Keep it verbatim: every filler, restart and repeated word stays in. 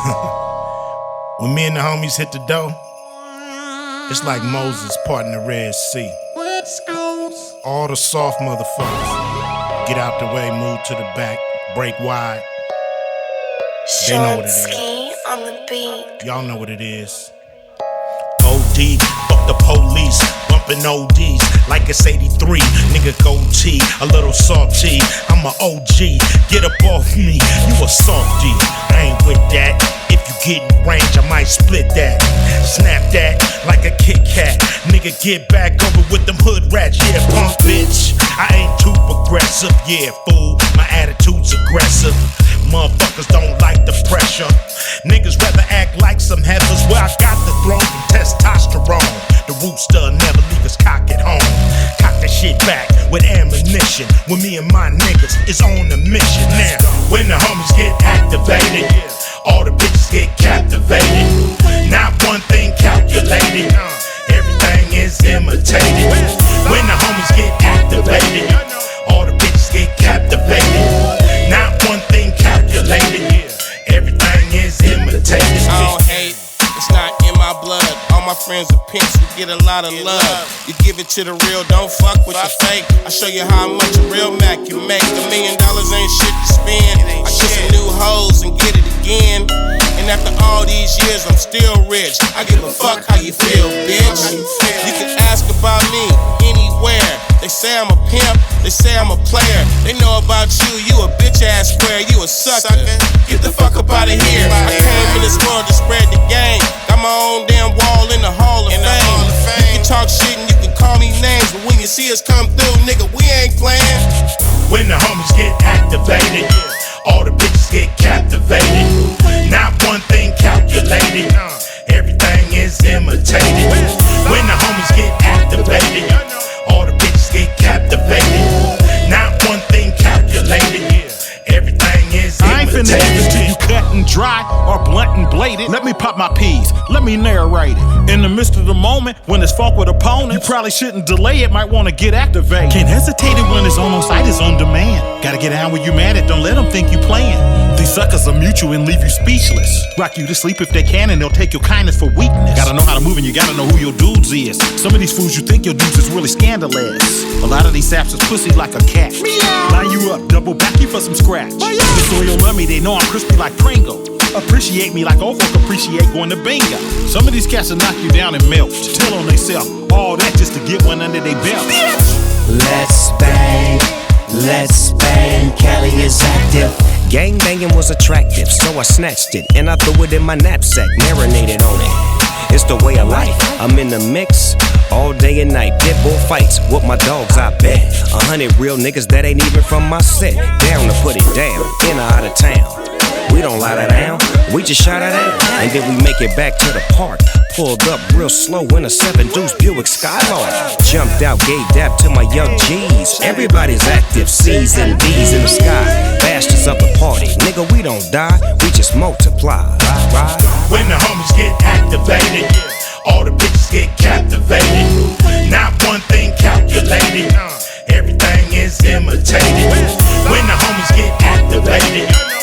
When me and the homies hit the dough, it's like Moses parting the Red Sea. All the soft motherfuckers get out the way, move to the back, break wide. They know what it is. On the beat. Y'all know what it is. O D, fuck the police, bumping O Ds like it's eighty-three. Nigga goatee, a little salty. I'm a O G, get up off me, you a softy. I ain't with that. If you get in range, I might split that. Snap that like a Kit Kat. Nigga, get back over with them hood rats. Yeah, punk bitch. I ain't too progressive. Yeah, fool, my attitude's aggressive. Motherfuckers don't like the pressure. Niggas rather act like some heifers. Where I got the throne from testosterone. The rooster never leave his cock at home. Cock that shit back with ammunition. When me and my niggas is on a mission. Now, when the homies get activated, all the bitches get captivated. Not one thing calculated. Everything is imitated. When the homies get activated, all the bitches get captivated. Not one thing calculated. Everything is imitated. I don't hate, it's not in my blood. All my friends are pimps, we get a lot of love. You give it to the real, don't fuck with the fake. I show you how much a real Mac can make. A million dollars ain't shit to spend. I get some new hoes and get it again. And after all these years, I'm still rich. I give a fuck how you feel, bitch. You can ask about me anywhere. They say I'm a pimp, they say I'm a player. They know about you, you a bitch ass square, you a sucker. Get the fuck up out of here. I came in this world to spread the game. Got my own damn wall in the Hall of Fame. You can talk shit and you can call me names, but when you see us come through, nigga, we ain't playing. When the homies get activated, all the bitches get captivated. Not one thing calculated. Everything is imitated. When the homies get activated, all the bitches get captivated. Not one thing calculated. Everything is imitated. I ain't finna give it to you cut and dry or blunt and bladed. Let me pop my peas, let me narrate it. In the midst of the moment, when it's fought with opponents, you probably shouldn't delay it, might wanna get activated. Can't hesitate it when it's on on site, it's on demand. Gotta get down when you mad at, don't let them think you playing. These suckers are mutual and leave you speechless. Rock you to sleep if they can and they'll take your kindness for weakness. Gotta know how to move and you gotta know who your dudes is. Some of these fools you think your dudes is really scandalous. A lot of these saps is pussy like a cat. Line you up, double back you for some scratch. The soil love me, they know I'm crispy like Pringle. Appreciate me like old folk appreciate going to bingo. Some of these cats will knock you down and melt. Tell on they self, all that just to get one under their belt. Let's bang, let's bang, Cali is active. Gang banging was attractive, so I snatched it and I threw it in my knapsack, marinated on it. It's the way of life, I'm in the mix all day and night. Pit bull fights with my dogs, I bet. A hundred real niggas that ain't even from my set. Down to put it down, in or out of town. We don't lie that down, we just shout it out. And then we make it back to the park. Pulled up real slow in a seven deuce Buick Skylark. Jumped out, gave dap to my young G's. Everybody's active, C's and D's in the sky. Bastards up the party, nigga, we don't die, we just multiply. Ride, ride. When the homies get activated, all the bitches get captivated. Not one thing calculated. Everything is imitated. When the homies get activated,